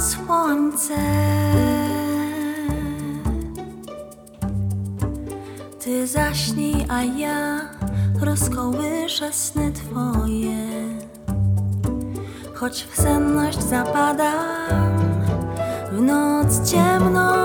słońce. Ty zaśnij, a ja rozkołyszę sny twoje. Choć w senność zapadam w noc ciemną,